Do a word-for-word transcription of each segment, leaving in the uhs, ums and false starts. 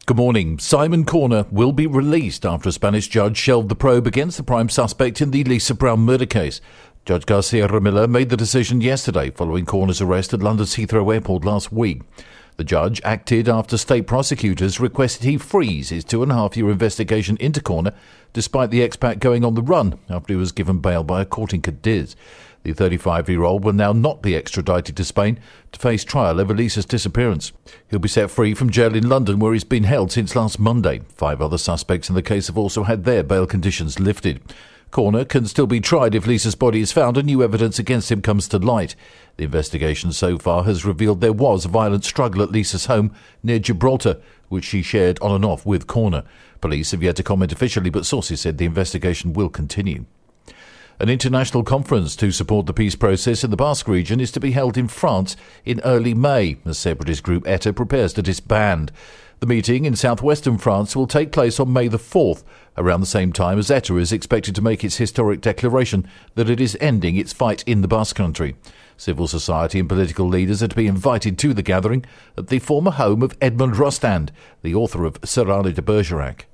Good morning. Simon Corner will be released after a Spanish judge shelved the probe against the prime suspect in the Lisa Brown murder case. Judge Garcia Ramilla made the decision yesterday following Corner's arrest at London's Heathrow Airport last week. The judge acted after state prosecutors requested he freeze his two-and-a-half-year investigation into Corner, despite the expat going on the run after he was given bail by a court in Cadiz. The thirty-five-year-old will now not be extradited to Spain to face trial over Lisa's disappearance. He'll be set free from jail in London, where he's been held since last Monday. Five other suspects in the case have also had their bail conditions lifted. Corner can still be tried if Lisa's body is found and new evidence against him comes to light. The investigation so far has revealed there was a violent struggle at Lisa's home near Gibraltar, which she shared on and off with Corner. Police have yet to comment officially, but sources said the investigation will continue. An international conference to support the peace process in the Basque region is to be held in France in early May, as separatist group ETA prepares to disband. The meeting in southwestern France will take place on May the fourth, around the same time as ETA is expected to make its historic declaration that it is ending its fight in the Basque Country. Civil society and political leaders are to be invited to the gathering at the former home of Edmond Rostand, the author of Cyrano de Bergerac.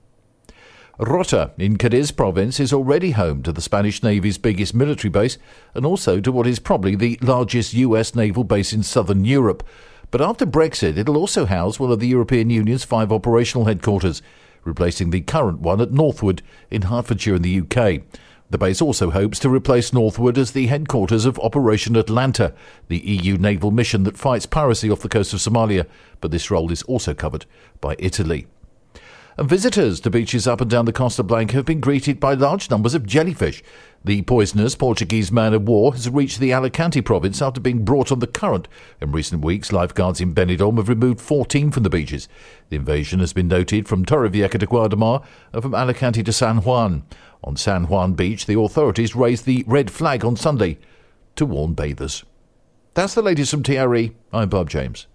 Rota in Cadiz province is already home to the Spanish Navy's biggest military base and also to what is probably the largest U S naval base in southern Europe. But after Brexit, it'll also house one of the European Union's five operational headquarters, replacing the current one at Northwood in Hertfordshire in the U K. The base also hopes to replace Northwood as the headquarters of Operation Atlanta, the E U naval mission that fights piracy off the coast of Somalia, but this role is also covered by Italy. And visitors to beaches up and down the Costa Blanca have been greeted by large numbers of jellyfish. The poisonous Portuguese man-of-war has reached the Alicante province after being brought on the current. In recent weeks, lifeguards in Benidorm have removed fourteen from the beaches. The invasion has been noted from Torrevieja to Guardamar and from Alicante to San Juan. On San Juan Beach, the authorities raised the red flag on Sunday to warn bathers. That's the latest from T R E. I'm Bob James.